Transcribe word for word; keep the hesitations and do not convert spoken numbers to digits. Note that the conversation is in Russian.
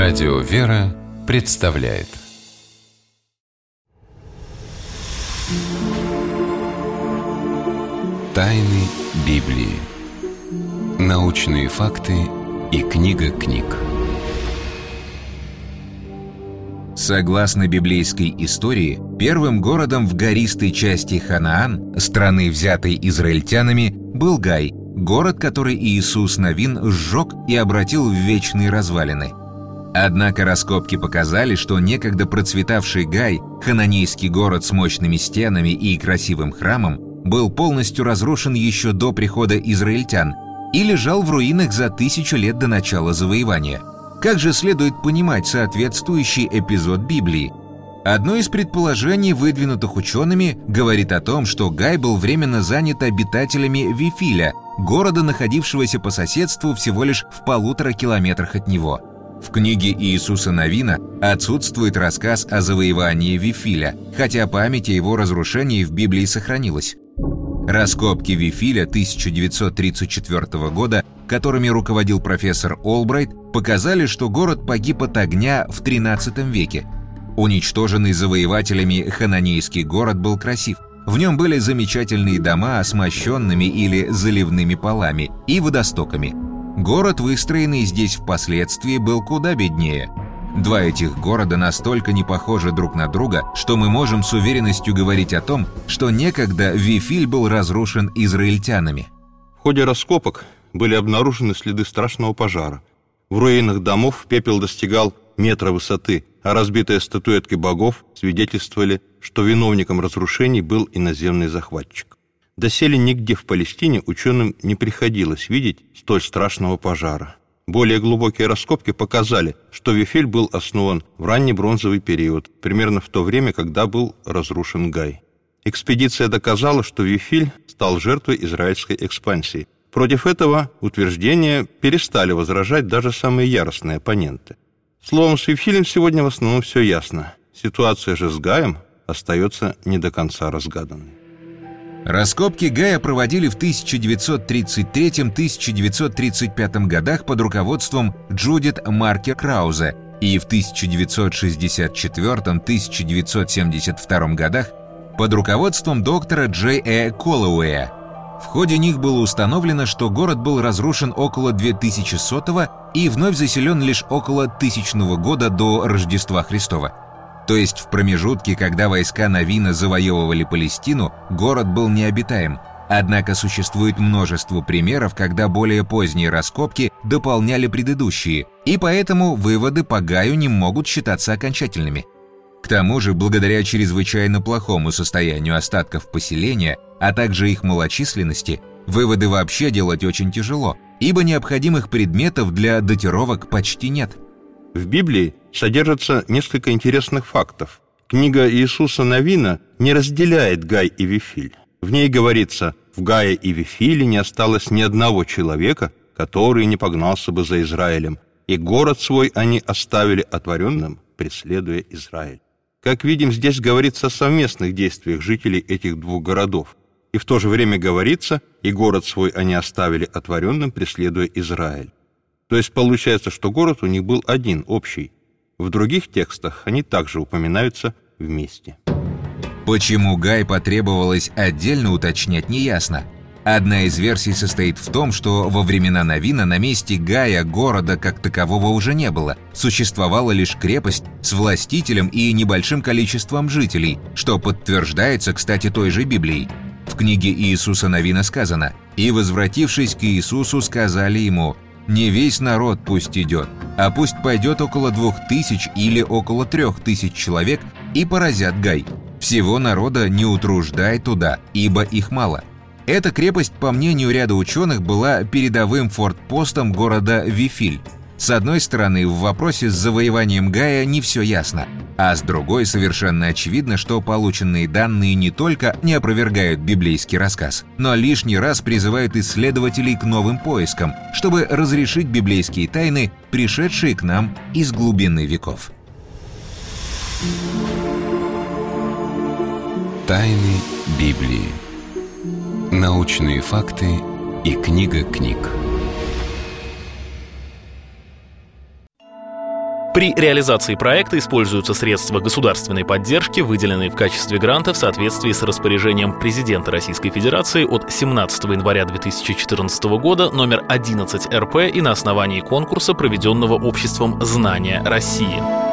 Радио «Вера» представляет Тайны Библии. Научные факты и книга книг. Согласно библейской истории, первым городом в гористой части Ханаан, страны, взятой израильтянами, был Гай, город, который Иисус Навин сжег и обратил в вечные развалины. Однако раскопки показали, что некогда процветавший Гай, хананейский город с мощными стенами и красивым храмом, был полностью разрушен еще до прихода израильтян и лежал в руинах за тысячу лет до начала завоевания. Как же следует понимать соответствующий эпизод Библии? Одно из предположений, выдвинутых учеными, говорит о том, что Гай был временно занят обитателями Вифиля, города, находившегося по соседству всего лишь в полутора километрах от него. В книге Иисуса Навина отсутствует рассказ о завоевании Вифиля, хотя память о его разрушении в Библии сохранилась. Раскопки Вифиля тысяча девятьсот тридцать четвёртого года, которыми руководил профессор Олбрайт, показали, что город погиб от огня в тринадцатом веке. Уничтоженный завоевателями хананейский город был красив. В нем были замечательные дома с мощенными или заливными полами и водостоками. Город, выстроенный здесь впоследствии, был куда беднее. Два этих города настолько не похожи друг на друга, что мы можем с уверенностью говорить о том, что некогда Вифиль был разрушен израильтянами. В ходе раскопок были обнаружены следы страшного пожара. В руинах домов пепел достигал метра высоты, а разбитые статуэтки богов свидетельствовали, что виновником разрушений был иноземный захватчик. Доселе нигде в Палестине ученым не приходилось видеть столь страшного пожара. Более глубокие раскопки показали, что Вифиль был основан в ранний бронзовый период, примерно в то время, когда был разрушен Гай. Экспедиция доказала, что Вифиль стал жертвой израильской экспансии. Против этого утверждения перестали возражать даже самые яростные оппоненты. Словом, с Вифилем сегодня в основном все ясно. Ситуация же с Гаем остается не до конца разгаданной. Раскопки Гая проводили в тысяча девятьсот тридцать третьем — тысяча девятьсот тридцать пятом годах под руководством Джудит Маркер Краузе и в тысяча девятьсот шестьдесят четвёртом — тысяча девятьсот семьдесят втором годах под руководством доктора Джей Э. Коллоуэя. В ходе них было установлено, что город был разрушен около две тысячи сотого и вновь заселен лишь около тысячного года до Рождества Христова. То есть в промежутке, когда войска Навина завоевывали Палестину, город был необитаем. Однако существует множество примеров, когда более поздние раскопки дополняли предыдущие, и поэтому выводы по Гаю не могут считаться окончательными. К тому же, благодаря чрезвычайно плохому состоянию остатков поселения, а также их малочисленности, выводы вообще делать очень тяжело, ибо необходимых предметов для датировок почти нет. В Библии содержится несколько интересных фактов. Книга Иисуса Навина не разделяет Гай и Вифиль. В ней говорится: «В Гае и Вифиле не осталось ни одного человека, который не погнался бы за Израилем, и город свой они оставили отворенным, преследуя Израиль». Как видим, здесь говорится о совместных действиях жителей этих двух городов. И в то же время говорится: «И город свой они оставили отворенным, преследуя Израиль». То есть получается, что город у них был один, общий. В других текстах они также упоминаются вместе. Почему Гай потребовалось отдельно уточнять, неясно. Одна из версий состоит в том, что во времена Навина на месте Гая города как такового уже не было. Существовала лишь крепость с властителем и небольшим количеством жителей, что подтверждается, кстати, той же Библией. В книге Иисуса Навина сказано: «И, возвратившись к Иисусу, сказали ему: не весь народ пусть идет, а пусть пойдет около двух тысяч или около трех тысяч человек и поразят Гай. Всего народа не утруждай туда, ибо их мало». Эта крепость, по мнению ряда ученых, была передовым фортпостом города Вифиль. С одной стороны, в вопросе с завоеванием Гая не все ясно, а с другой совершенно очевидно, что полученные данные не только не опровергают библейский рассказ, но лишний раз призывают исследователей к новым поискам, чтобы разрешить библейские тайны, пришедшие к нам из глубины веков. Тайны Библии. Научные факты и книга книг. При реализации проекта используются средства государственной поддержки, выделенные в качестве гранта в соответствии с распоряжением президента Российской Федерации от семнадцатого января две тысячи четырнадцатого года номер одиннадцать эр пэ и на основании конкурса, проведенного обществом «Знания России».